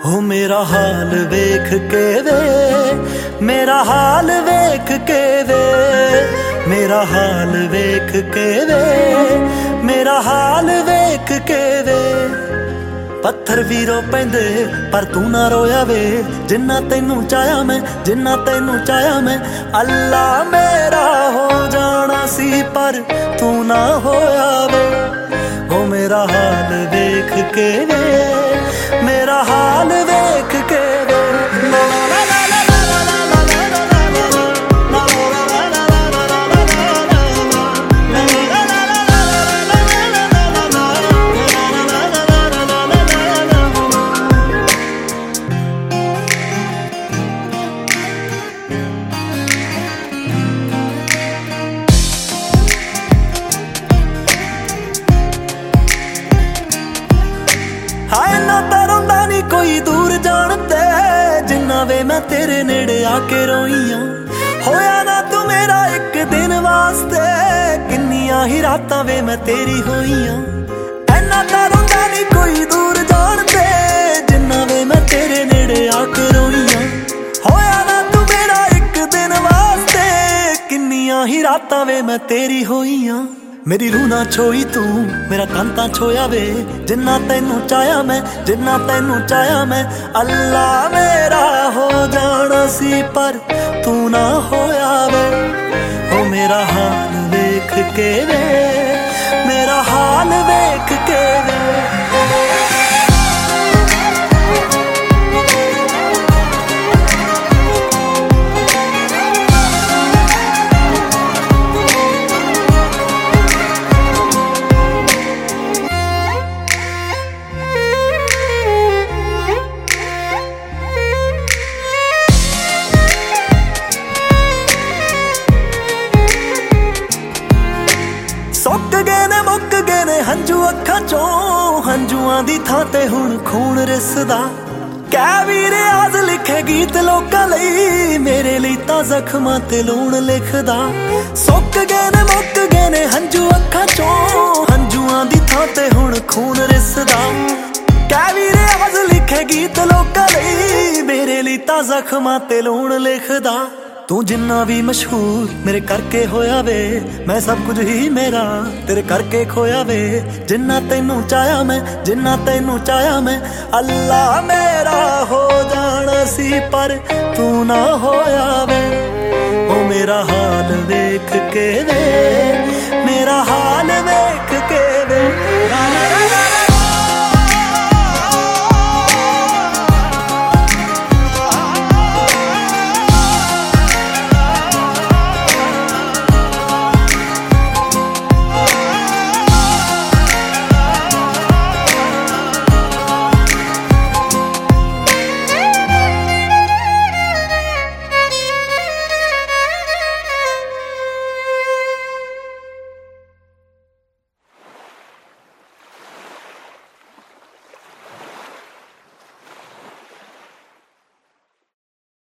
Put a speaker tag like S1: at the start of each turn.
S1: हो मेरा हाल वेख के वे, मेरा हाल वेख के वे, मेरा हाल वेख के वे, मेरा हाल वेख के वे। पत्थर भी रो पैंदे पर तू ना रोया वे, जिन्ना तैनू चाया मैं, जिन्ना तैनू चाया मैं। अल्लाह मेरा हो जाना सी पर तू ना होया वे। हो मेरा हाल वेख के वे, मेरा हाल वेख के वे। हाय ना तरौंदा नी कोई दूर जानते, जिन्ना वे मैं तेरे नेड़े आके रोईयां। होया ना तू मेरा एक दिन वास्ते, किन्नियां ही रातां वे मैं तेरी होईयां। ऐना तरौंदा नी कोई दूर जानते, जिन्ना वे मैं तेरे नेड़े आके रोईयां। होया ना तू मेरा एक दिन वास्ते, किन्नियां ही रातां वे मैं तेरी होईयां। मेरी रूह ना छोई तू, मेरा कांता छोया वे, जिन्ना तैनू चाया मैं, जिन्ना तैनू चाया मैं। अल्लाह मेरा हो जाना सी पर तू ना होया वे। हो मेरा हाल वेख के वे, मेरा हाल वेख के वे। सुक गए ने मुक गए ने हंजू अखां चों, हंजुआं दी थां ते हुण खून रिसदा। कै वीर आज़ लिखे गीत लोकां लई, मेरे लई तां जख्मां ते लूण लिखदा। सुक गए ने मुक गए ने हंजू अखां चों, हंजुआं दी थां ते हुण खून रिसदा। कै वीर आज़ लिखे गीत लोकां लई, मेरे लई तां जख्मां ते लूण लिखदा। तू जिन्ना भी मशहूर मेरे करके होया वे, मैं सब कुछ ही मेरा तेरे करके खोया वे। जिन्ना तैनू चाया मैं, जिन्ना तैनू चाया मैं। अल्लाह मेरा हो जाना सी पर तू ना होया वे। ओ मेरा हाल वेख के वे,